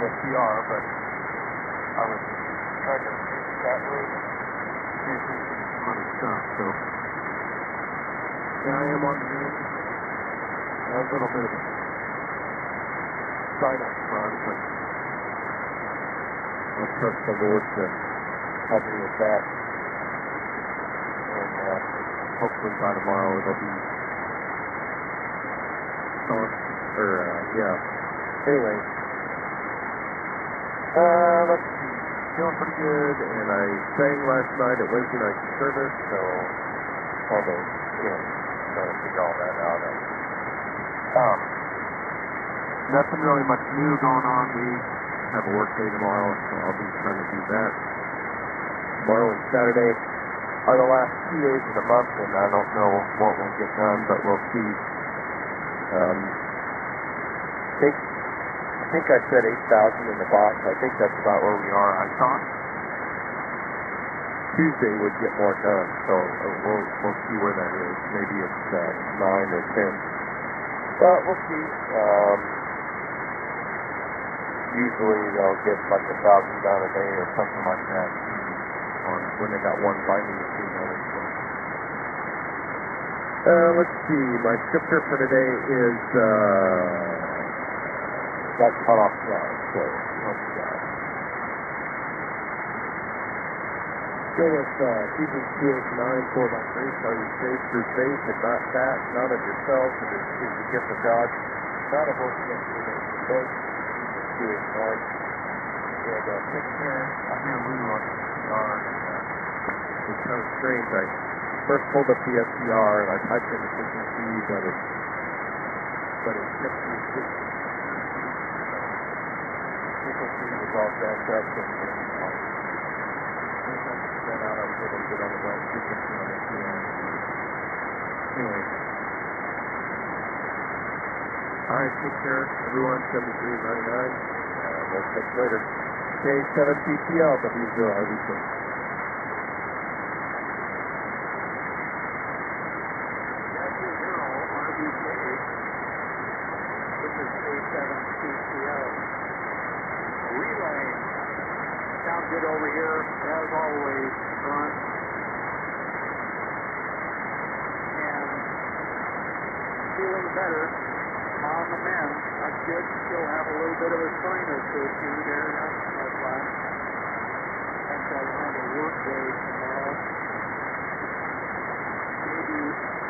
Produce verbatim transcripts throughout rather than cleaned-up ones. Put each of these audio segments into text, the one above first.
S C R, but I was trying to fix that way. A lot of stuff, so. Yeah, I am on the move. A little bit of a sign up front, but I'll trust the Lord to help me with that. And uh, hopefully by tomorrow it'll be staunch, or uh, yeah. Anyway, uh, let's see. Feeling pretty good, and I sang last night at Wednesday night service, so all those, you know, trying to figure all that out. Um, nothing really much new going on. We have a work day tomorrow, so I'll be trying to do that. Tomorrow and Saturday are the last two days of the month, and I don't know what we'll get done, but we'll see. Um, I think I think I said eight thousand in the box. I think that's about where we are. I thought Tuesday would get more done, so we'll we'll see where that is. Maybe it's uh, nine or ten. But we'll see. Um, usually they'll get like a thousand done a day or something like that. On when they got one binding machine on it. So. Uh, let's see. My scripture for today is. Uh, Got cut off guard, so let's go. Go with uh, Ephesians two eight nine, for by grace are you saved through faith, and not that, not of yourselves, it is, is the gift of God, not of works against the name of both. Ephesians two eight nine. And uh, take care. I'm here Lou on the S C R, and uh, it's kind of strange. I first pulled up the S C R, and I typed in the frequency, but it, but it kept me just was all jacked up, and uh, once I figured that out, I was able to get on the right frequency on it. Anyway. Alright, take care, everyone. seventy-three ninety-nine. Uh, we'll catch you later. K seven T T L, W zero R V C. This is K seven T T L. Relay. Sounds good over here, as always, front. And feeling better on the mend. I did still have a little bit of a sinus issue there last night. And so I'll have a work day tomorrow. Maybe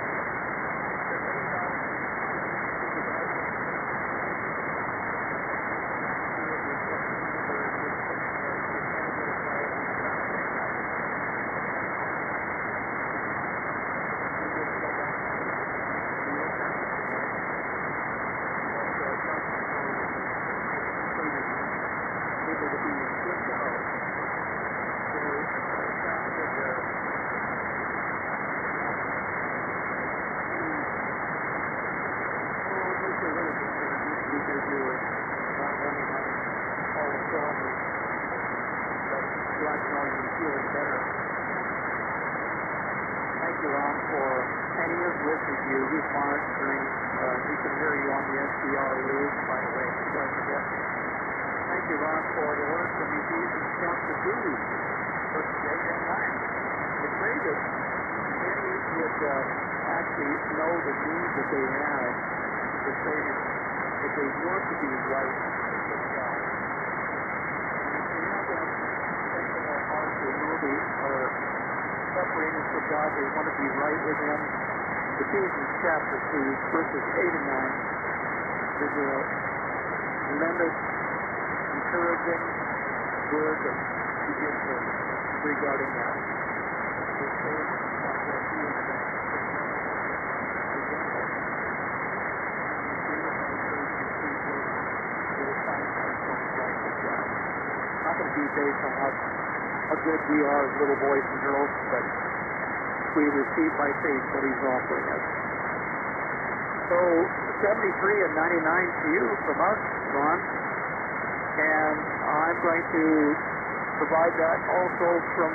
verses eight and nine, there's a tremendous, encouraging word that he gives us regarding that. Not going to be based on how, how good we are as little boys and girls, but we receive by faith what he's offering us. So seventy-three and ninety-nine to you from us, Ron. And I'm going to provide that also from,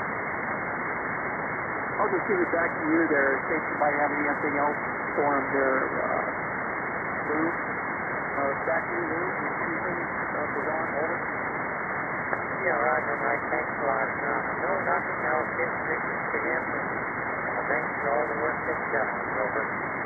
I'll just give it back to you there in case you might have anything else for him there, uh, Lou. Uh, Back to you, Lou. Anything uh, for Ron Holden? Yeah, Roger, Mike. Thanks a lot. Uh, no, nothing else. Just thanks to him. And, uh, thanks for all the work that's done. Over.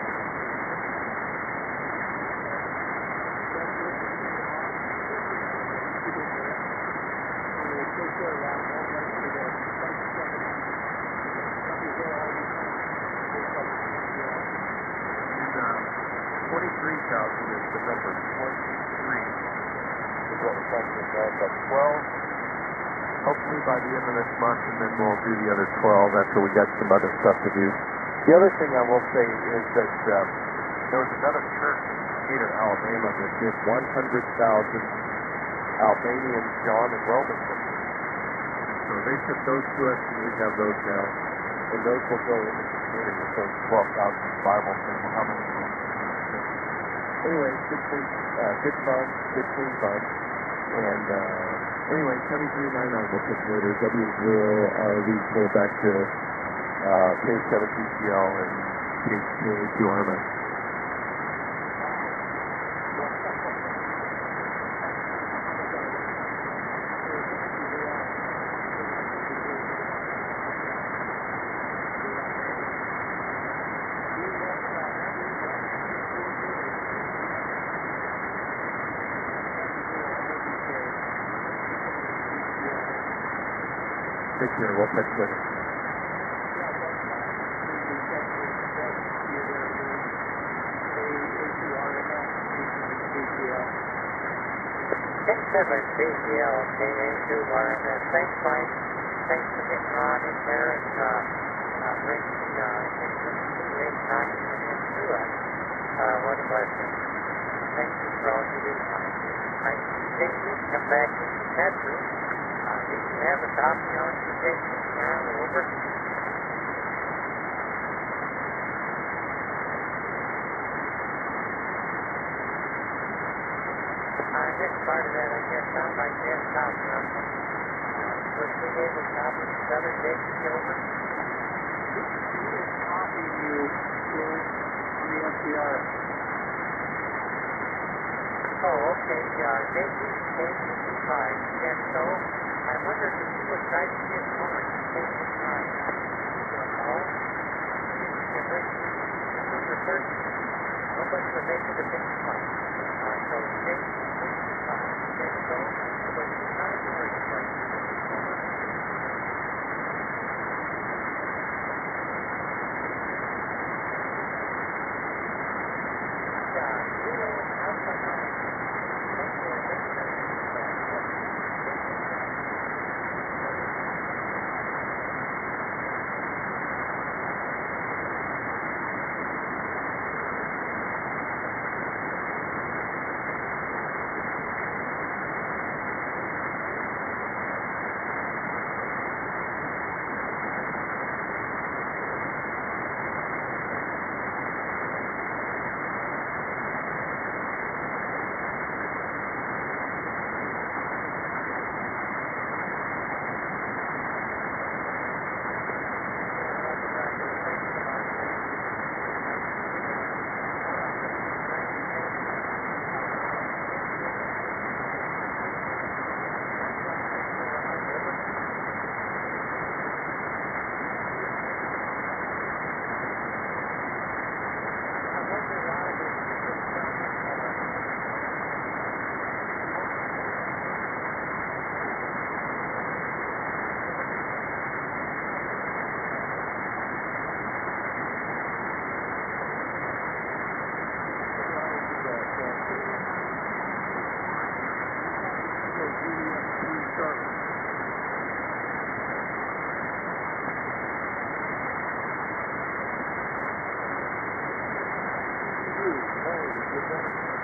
twenty-three thousand is the number. twenty-three is what we're trying to get done. But twelve, hopefully by the end of this month, and then we'll do the other twelve after we got some other stuff to do. The other thing I will say is that um, there was another church in Decatur, Alabama that did one hundred thousand Albanian John and Roman books. So they sent those to us, and we have those now. And those will go into the community with those twelve thousand Bibles, and we'll have them. Anyway, good thing, uh, good fun, good clean fun. And uh, anyway, seventy-three ninety-nine will take later. W zero R V go back to uh, K seven T C L and K two R M S. Take care. We'll catch you later. Six seven C C L K A two R M S. Thanks, Mike. Thanks for getting Ron in there and uh, uh, bringing uh, things to the document into us. Uh, what a blessing. Thank you for all you do, Mike. I think you come back to the bedroom. Uh, did you have a copy on your station now? Over. I missed part of that, I guess. Sounds like you had a copy on it. Uh, was we able to copy this other station over? He is copying you, Lou, on the S D R. Oh, okay. Uh, J P K fifty-five. Yes, so I wondered if you would try to get on K fifty-five. Oh, you're very number thirty. Nobody would make it a big fight. Uh, so K fifty-five. Yes, so but you tried to work it right. Yeah, zero alpha nine. Hey,